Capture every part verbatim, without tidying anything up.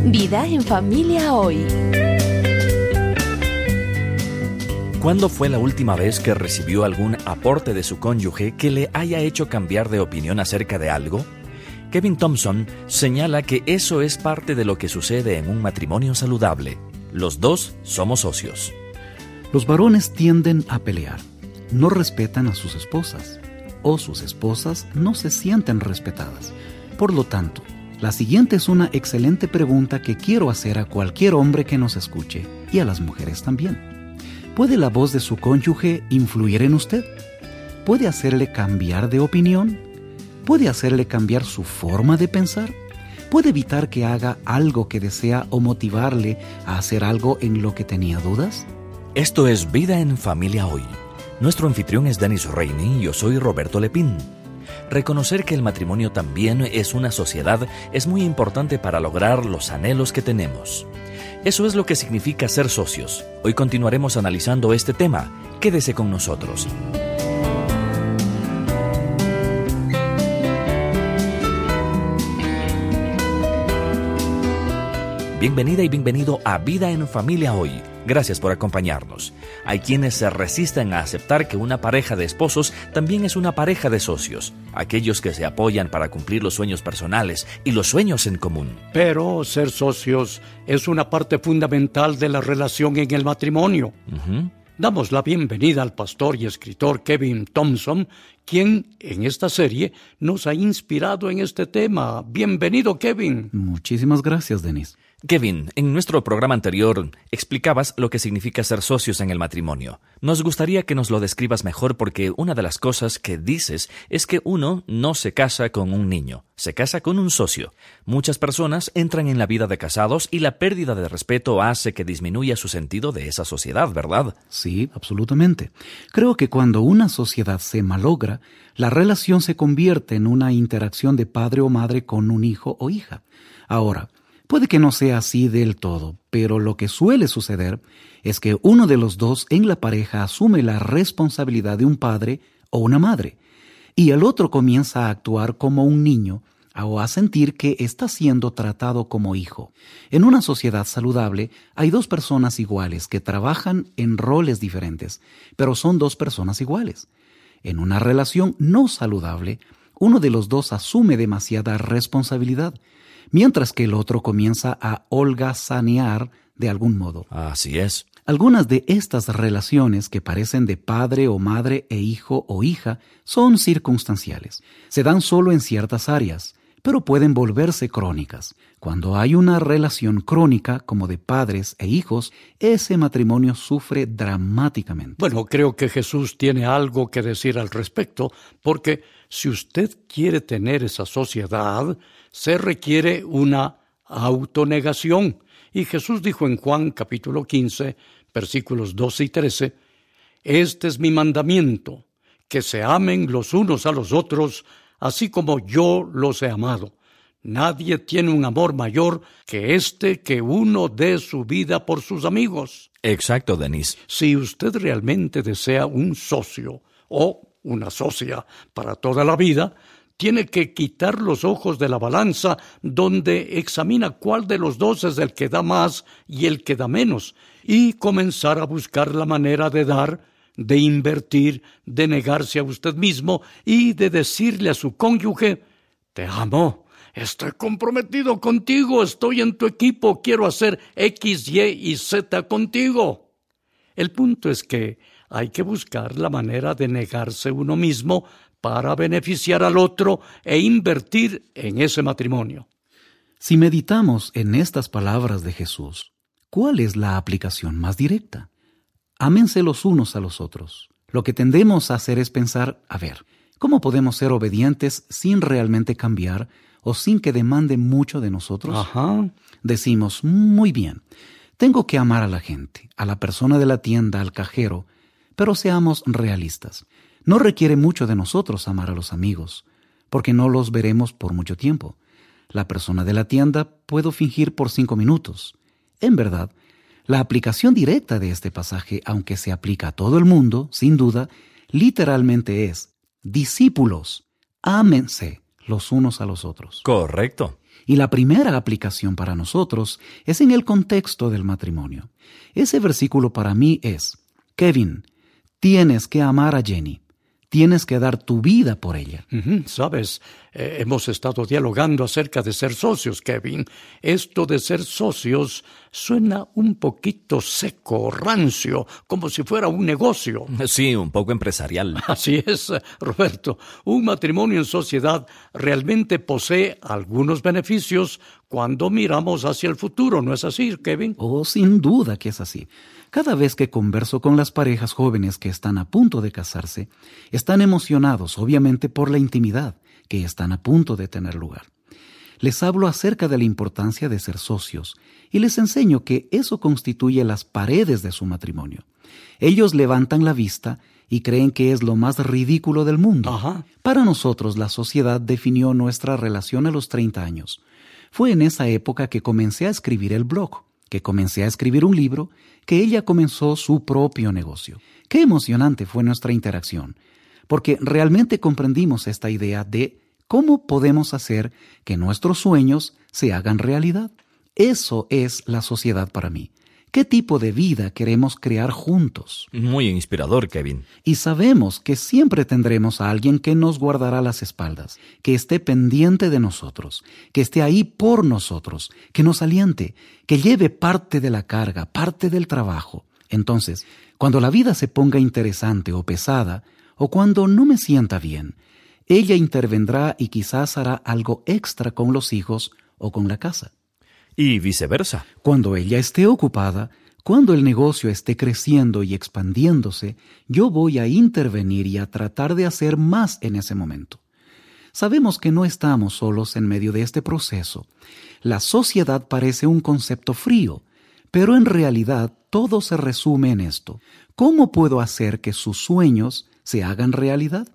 Vida en familia hoy. ¿Cuándo fue la última vez que recibió algún aporte de su cónyuge que le haya hecho cambiar de opinión acerca de algo? Kevin Thompson señala que eso es parte de lo que sucede en un matrimonio saludable. Los dos somos socios. Los varones tienden a pelear. No respetan a sus esposas, o sus esposas no se sienten respetadas. Por lo tanto, la siguiente es una excelente pregunta que quiero hacer a cualquier hombre que nos escuche, y a las mujeres también. ¿Puede la voz de su cónyuge influir en usted? ¿Puede hacerle cambiar de opinión? ¿Puede hacerle cambiar su forma de pensar? ¿Puede evitar que haga algo que desea o motivarle a hacer algo en lo que tenía dudas? Esto es Vida en Familia Hoy. Nuestro anfitrión es Dennis Rainey y yo soy Roberto Lepín. Reconocer que el matrimonio también es una sociedad es muy importante para lograr los anhelos que tenemos. Eso es lo que significa ser socios. Hoy continuaremos analizando este tema. Quédese con nosotros. Bienvenida y bienvenido a Vida en Familia Hoy. Gracias por acompañarnos. Hay quienes se resisten a aceptar que una pareja de esposos también es una pareja de socios, aquellos que se apoyan para cumplir los sueños personales y los sueños en común. Pero ser socios es una parte fundamental de la relación en el matrimonio. Uh-huh. Damos la bienvenida al pastor y escritor Kevin Thompson, quien en esta serie nos ha inspirado en este tema. Bienvenido, Kevin. Muchísimas gracias, Dennis. Kevin, en nuestro programa anterior explicabas lo que significa ser socios en el matrimonio. Nos gustaría que nos lo describas mejor porque una de las cosas que dices es que uno no se casa con un niño, se casa con un socio. Muchas personas entran en la vida de casados y la pérdida de respeto hace que disminuya su sentido de esa sociedad, ¿verdad? Sí, absolutamente. Creo que cuando una sociedad se malogra, la relación se convierte en una interacción de padre o madre con un hijo o hija. Ahora, puede que no sea así del todo, pero lo que suele suceder es que uno de los dos en la pareja asume la responsabilidad de un padre o una madre, y el otro comienza a actuar como un niño o a sentir que está siendo tratado como hijo. En una sociedad saludable hay dos personas iguales que trabajan en roles diferentes, pero son dos personas iguales. En una relación no saludable, uno de los dos asume demasiada responsabilidad, mientras que el otro comienza a holgazanear de algún modo. Así es. Algunas de estas relaciones que parecen de padre o madre e hijo o hija son circunstanciales. Se dan solo en ciertas áreas, pero pueden volverse crónicas. Cuando hay una relación crónica como de padres e hijos, ese matrimonio sufre dramáticamente. Bueno, creo que Jesús tiene algo que decir al respecto, porque si usted quiere tener esa sociedad, se requiere una autonegación. Y Jesús dijo en Juan capítulo quince, versículos doce y trece, «Este es mi mandamiento, que se amen los unos a los otros, así como yo los he amado. Nadie tiene un amor mayor que este, que uno dé su vida por sus amigos». Exacto, Denise. Si usted realmente desea un socio o una socia para toda la vida, tiene que quitar los ojos de la balanza donde examina cuál de los dos es el que da más y el que da menos, y comenzar a buscar la manera de dar, de invertir, de negarse a usted mismo y de decirle a su cónyuge: «Te amo, estoy comprometido contigo, estoy en tu equipo, quiero hacer X, Y y Z contigo». El punto es que hay que buscar la manera de negarse uno mismo para beneficiar al otro e invertir en ese matrimonio. Si meditamos en estas palabras de Jesús, ¿cuál es la aplicación más directa? Ámense los unos a los otros. Lo que tendemos a hacer es pensar, a ver, ¿cómo podemos ser obedientes sin realmente cambiar o sin que demande mucho de nosotros? Ajá. Decimos, muy bien, tengo que amar a la gente, a la persona de la tienda, al cajero, pero seamos realistas. No requiere mucho de nosotros amar a los amigos, porque no los veremos por mucho tiempo. La persona de la tienda puedo fingir por cinco minutos. En verdad, la aplicación directa de este pasaje, aunque se aplica a todo el mundo, sin duda, literalmente es: discípulos, ámense los unos a los otros. Correcto. Y la primera aplicación para nosotros es en el contexto del matrimonio. Ese versículo para mí es: Kevin, tienes que amar a Jenny. Tienes que dar tu vida por ella. Uh-huh. Sabes, eh, hemos estado dialogando acerca de ser socios, Kevin. Esto de ser socios suena un poquito seco, rancio, como si fuera un negocio. Sí, un poco empresarial. Así es, Roberto. Un matrimonio en sociedad realmente posee algunos beneficios cuando miramos hacia el futuro, ¿no es así, Kevin? Oh, sin duda que es así. Cada vez que converso con las parejas jóvenes que están a punto de casarse, están emocionados, obviamente, por la intimidad que están a punto de tener lugar. Les hablo acerca de la importancia de ser socios y les enseño que eso constituye las paredes de su matrimonio. Ellos levantan la vista y creen que es lo más ridículo del mundo. Ajá. Para nosotros, la sociedad definió nuestra relación a los treinta años. Fue en esa época que comencé a escribir el blog, que comencé a escribir un libro, que ella comenzó su propio negocio. Qué emocionante fue nuestra interacción, porque realmente comprendimos esta idea de cómo podemos hacer que nuestros sueños se hagan realidad. Eso es la sociedad para mí. ¿Qué tipo de vida queremos crear juntos? Muy inspirador, Kevin. Y sabemos que siempre tendremos a alguien que nos guardará las espaldas, que esté pendiente de nosotros, que esté ahí por nosotros, que nos aliente, que lleve parte de la carga, parte del trabajo. Entonces, cuando la vida se ponga interesante o pesada, o cuando no me sienta bien, ella intervendrá y quizás hará algo extra con los hijos o con la casa. Y viceversa. Cuando ella esté ocupada, cuando el negocio esté creciendo y expandiéndose, yo voy a intervenir y a tratar de hacer más en ese momento. Sabemos que no estamos solos en medio de este proceso. La sociedad parece un concepto frío, pero en realidad todo se resume en esto. ¿Cómo puedo hacer que sus sueños se hagan realidad?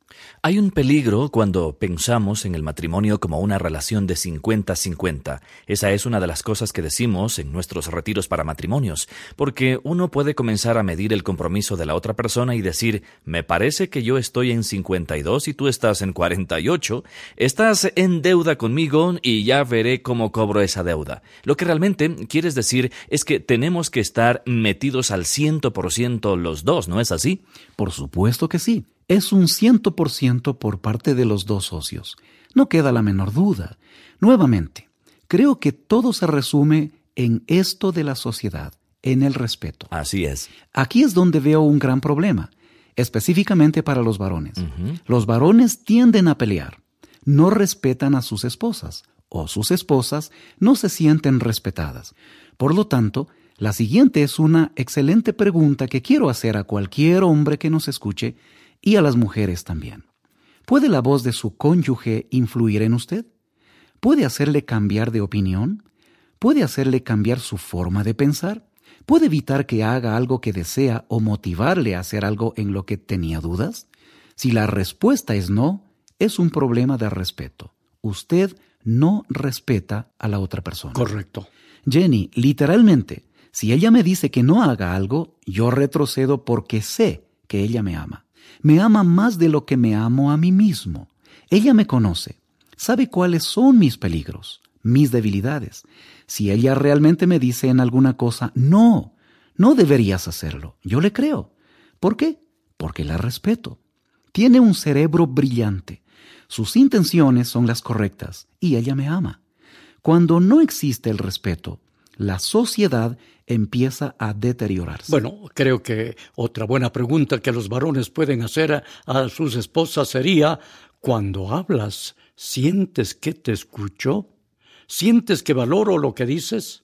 Hay un peligro cuando pensamos en el matrimonio como una relación de cincuenta cincuenta. Esa es una de las cosas que decimos en nuestros retiros para matrimonios, porque uno puede comenzar a medir el compromiso de la otra persona y decir: me parece que yo estoy en cincuenta y dos y tú estás en cuarenta y ocho, estás en deuda conmigo y ya veré cómo cobro esa deuda. Lo que realmente quieres decir es que tenemos que estar metidos al cien por ciento los dos, ¿no es así? Por supuesto que sí. Es un ciento por ciento por parte de los dos socios. No queda la menor duda. Nuevamente, creo que todo se resume en esto de la sociedad, en el respeto. Así es. Aquí es donde veo un gran problema, específicamente para los varones. Uh-huh. Los varones tienden a pelear. No respetan a sus esposas, o sus esposas no se sienten respetadas. Por lo tanto, la siguiente es una excelente pregunta que quiero hacer a cualquier hombre que nos escuche, y a las mujeres también. ¿Puede la voz de su cónyuge influir en usted? ¿Puede hacerle cambiar de opinión? ¿Puede hacerle cambiar su forma de pensar? ¿Puede evitar que haga algo que desea o motivarle a hacer algo en lo que tenía dudas? Si la respuesta es no, es un problema de respeto. Usted no respeta a la otra persona. Correcto. Jenny, literalmente, si ella me dice que no haga algo, yo retrocedo porque sé que ella me ama. Me ama más de lo que me amo a mí mismo. Ella me conoce, sabe cuáles son mis peligros, mis debilidades. Si ella realmente me dice en alguna cosa, no, no deberías hacerlo, yo le creo. ¿Por qué? Porque la respeto. Tiene un cerebro brillante. Sus intenciones son las correctas y ella me ama. Cuando no existe el respeto, la sociedad empieza a deteriorarse. Bueno, creo que otra buena pregunta que los varones pueden hacer a, a sus esposas sería: cuando hablas, ¿sientes que te escucho? ¿Sientes que valoro lo que dices?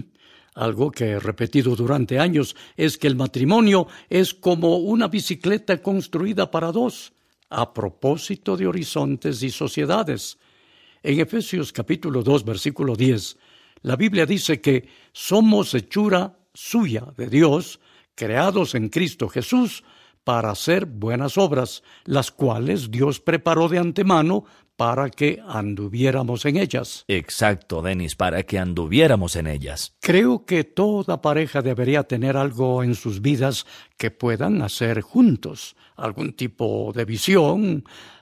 Algo que he repetido durante años es que el matrimonio es como una bicicleta construida para dos, a propósito de horizontes y sociedades. En Efesios capítulo dos, versículo diez, la Biblia dice que somos hechura suya de Dios, creados en Cristo Jesús, para hacer buenas obras, las cuales Dios preparó de antemano para que anduviéramos en ellas. Exacto, Dennis, para que anduviéramos en ellas. Creo que toda pareja debería tener algo en sus vidas que puedan hacer juntos, algún tipo de visión,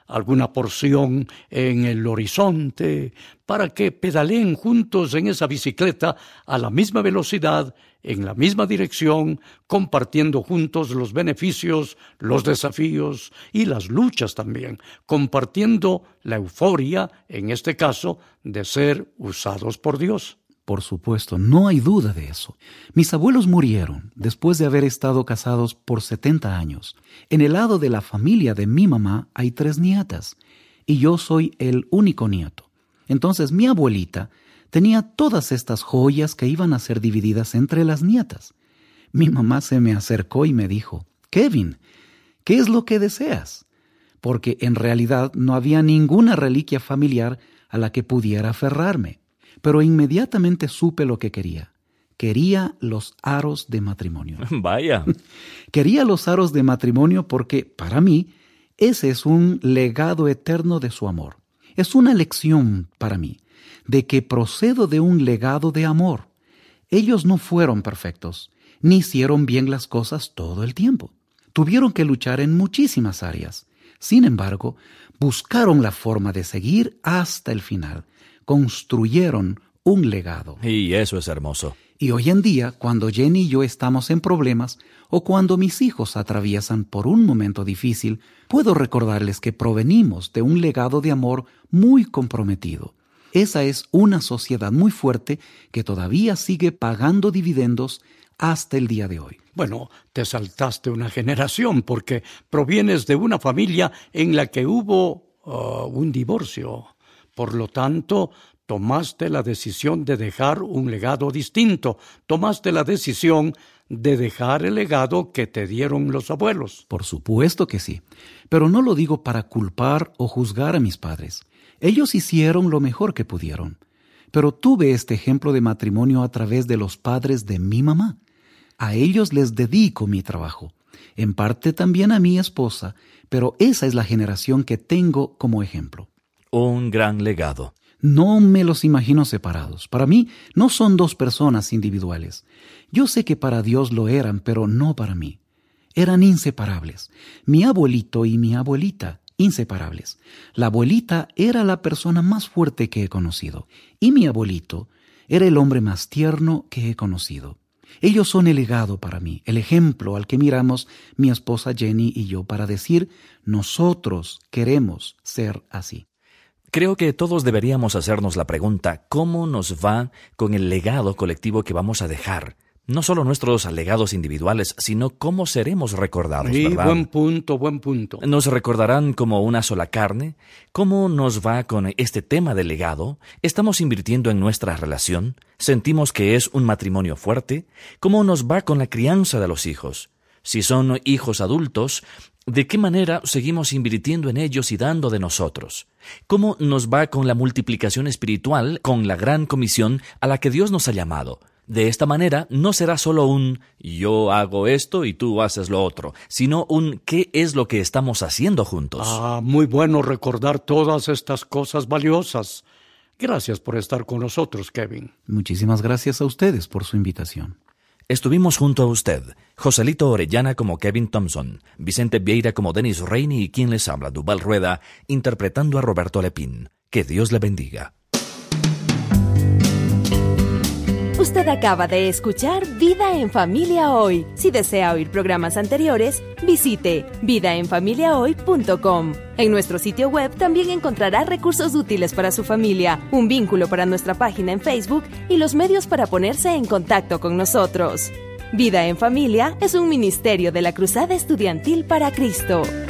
alguna porción en el horizonte, para que pedaleen juntos en esa bicicleta a la misma velocidad, en la misma dirección, compartiendo juntos los beneficios, los desafíos y las luchas también, compartiendo la euforia, en este caso, de ser usados por Dios. Por supuesto, no hay duda de eso. Mis abuelos murieron después de haber estado casados por setenta años. En el lado de la familia de mi mamá hay tres nietas, y yo soy el único nieto. Entonces mi abuelita tenía todas estas joyas que iban a ser divididas entre las nietas. Mi mamá se me acercó y me dijo, Kevin, ¿qué es lo que deseas? Porque en realidad no había ninguna reliquia familiar a la que pudiera aferrarme. Pero inmediatamente supe lo que quería. Quería los aros de matrimonio. Vaya. Quería los aros de matrimonio porque, para mí, ese es un legado eterno de su amor. Es una lección para mí de que procedo de un legado de amor. Ellos no fueron perfectos, ni hicieron bien las cosas todo el tiempo. Tuvieron que luchar en muchísimas áreas. Sin embargo, buscaron la forma de seguir hasta el final. Construyeron un legado. Y eso es hermoso. Y hoy en día, cuando Jenny y yo estamos en problemas o cuando mis hijos atraviesan por un momento difícil, puedo recordarles que provenimos de un legado de amor muy comprometido. Esa es una sociedad muy fuerte que todavía sigue pagando dividendos hasta el día de hoy. Bueno, te saltaste una generación porque provienes de una familia en la que hubo uh, un divorcio. Por lo tanto, tomaste la decisión de dejar un legado distinto. Tomaste la decisión de dejar el legado que te dieron los abuelos. Por supuesto que sí, pero no lo digo para culpar o juzgar a mis padres. Ellos hicieron lo mejor que pudieron. Pero tuve este ejemplo de matrimonio a través de los padres de mi mamá. A ellos les dedico mi trabajo. En parte también a mi esposa, pero esa es la generación que tengo como ejemplo. Un gran legado. No me los imagino separados. Para mí no son dos personas individuales. Yo sé que para Dios lo eran, pero no para mí. Eran inseparables. Mi abuelito y mi abuelita, inseparables. La abuelita era la persona más fuerte que he conocido, y mi abuelito era el hombre más tierno que he conocido. Ellos son el legado para mí, el ejemplo al que miramos mi esposa Jenny y yo para decir, nosotros queremos ser así. Creo que todos deberíamos hacernos la pregunta, ¿cómo nos va con el legado colectivo que vamos a dejar? No solo nuestros legados individuales, sino cómo seremos recordados, sí, ¿verdad? Buen punto, buen punto. ¿Nos recordarán como una sola carne? ¿Cómo nos va con este tema del legado? ¿Estamos invirtiendo en nuestra relación? ¿Sentimos que es un matrimonio fuerte? ¿Cómo nos va con la crianza de los hijos? Si son hijos adultos, ¿de qué manera seguimos invirtiendo en ellos y dando de nosotros? ¿Cómo nos va con la multiplicación espiritual, con la gran comisión a la que Dios nos ha llamado? De esta manera no será solo un yo hago esto y tú haces lo otro, sino un ¿qué es lo que estamos haciendo juntos? Ah, muy bueno recordar todas estas cosas valiosas. Gracias por estar con nosotros, Kevin. Muchísimas gracias a ustedes por su invitación. Estuvimos junto a usted, Joselito Orellana como Kevin Thompson, Vicente Vieira como Dennis Rainey y quien les habla, Duval Rueda, interpretando a Roberto Lepín. Que Dios le bendiga. Usted acaba de escuchar Vida en Familia Hoy. Si desea oír programas anteriores, visite vida en familia hoy punto com. En nuestro sitio web también encontrará recursos útiles para su familia, un vínculo para nuestra página en Facebook y los medios para ponerse en contacto con nosotros. Vida en Familia es un ministerio de la Cruzada Estudiantil para Cristo.